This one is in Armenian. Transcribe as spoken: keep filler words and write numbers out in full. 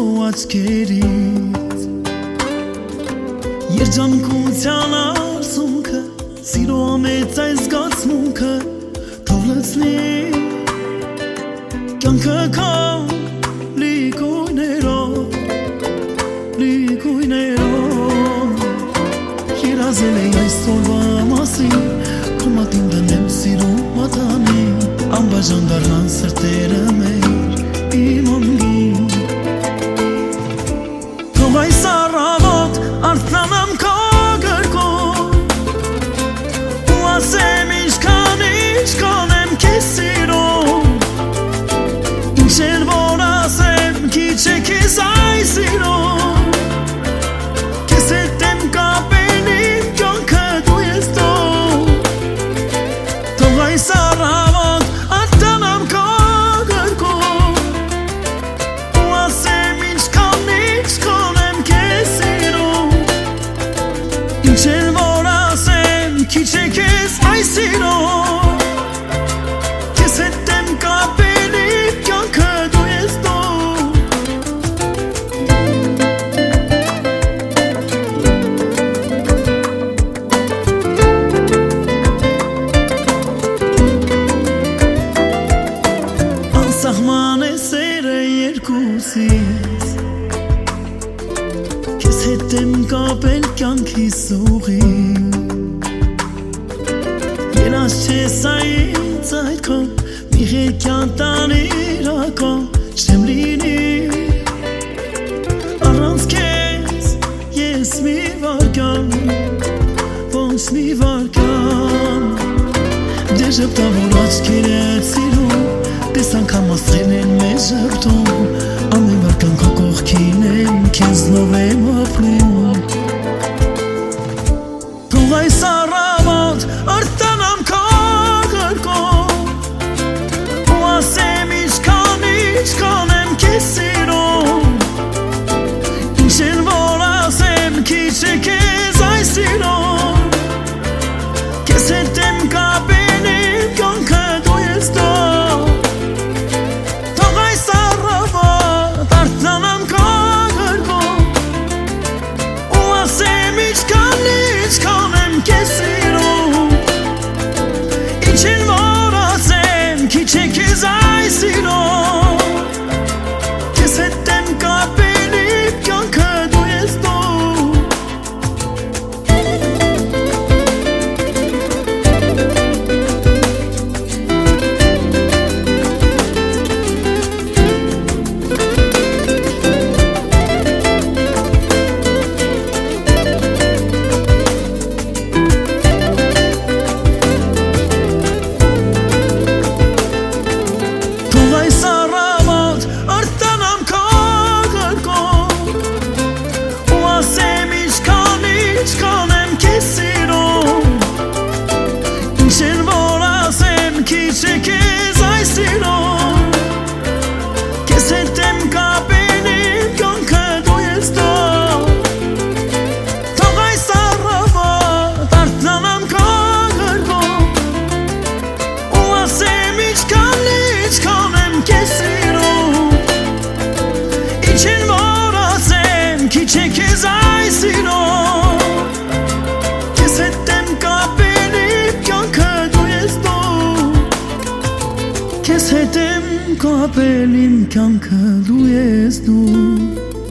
աչքերից Երջանկության արցունքը Սիրո ամեծ այս զգացմունքը Թող լցնի Կյանքը քո լիքույներով Լիքույներով Երազել էի այսօրվա մասին Քո մատին դնեմ սիրո մատանի Անբաժան դառնան սրտերը մեր իմ անգին Թող այս առավոտ արթնանամ քո գրկով Ու ասեմ ինչքան ինչքան եմ քեզ սիրում Ինչ էլ որ ասեմ քիչ է քեզ այս սիրում Քեզ հետ եմ կապել իմ կյանքը դու ես տող Թող այս առավոտ արթնանամ քո գրկով Ու ասեմ ինչքան ինչքան եմ քեզ սիրում Ինչ էլ որ ասեմ քիչ է քեզ այս սիրում Քեզ հետ եմ կապել իմ կյանքը դու ես տող Անսահման է սերը երկուսից Քեզ հետ եմ կապել կյանքիս ուղին Երաս չես այնց այդքան Մի ղեկյան տանիր ական Չեմ լինի Առանց քեզ ես մի վարկան Ոնց մի վարկան Դե ժպտավոր աչքերդ սիրում Տես անգամ ասղեն են մեզ ժպտում Ամեն վարկան քո կողքին եմ Քեզնով եմ ապրում Թող այս առավոտ արթնանամ քո գրկով Ու ասեմ ինչքան ինչքան եմ քեզ սիրում Ինչ էլ որ ասեմ քիչ է քեզ այս սիրում Քեզ հետ եմ կապել իմ կյանքը դու ես տող Թող այս առավոտ արթնանամ քո գրկով Ու ասեմ ինչքան ինչքան եմ քեզ սիրում Ինչ էլ որ ասեմ քիչ է քեզ այս սիրում Քեզ հետ եմ կապել իմ կյանքը դու ես տող Թող այս առավոտ արթնանամ քո գրկով Ու ասեմ ինչքան ինչքան եմ քեզ սիրում Ինչ էլ որ ասեմ քիչ է քեզ այս սիրում Քեզ հետ եմ կապել իմ կյանքը դու ես տող Թող այս առավոտ արթնանամ քո գրկով Ու ասեմ ինչքան ինչքան եմ քեզ սիրում Ինչ էլ որ ասեմ քիչ է քեզ այս սիրում Քեզ հետ եմ կապել իմ կյանքը դու ես տող Քեզ հետ եմ կապել իմ կյանքը դու ես դու